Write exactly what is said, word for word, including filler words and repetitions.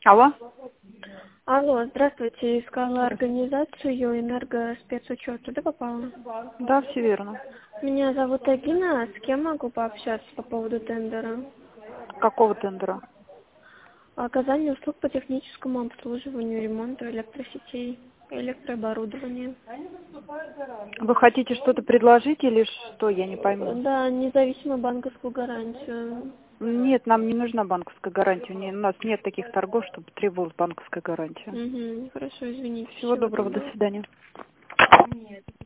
Алло? Алло, здравствуйте. Искала Здравствуйте. организацию энергоспецучет. Туда попала? Да, все верно. Меня зовут Агина. С кем могу пообщаться по поводу тендера? Какого тендера? Оказание услуг по техническому обслуживанию, ремонту электросетей, электрооборудования. Вы хотите что-то предложить или что? Я не пойму. Да, независимую банковскую гарантию. Нет, нам не нужна банковская гарантия. Не- У нас нет таких торгов, чтобы требовалась банковская гарантия. Угу. Хорошо, извините. Всего Всего доброго, до доброго. свидания.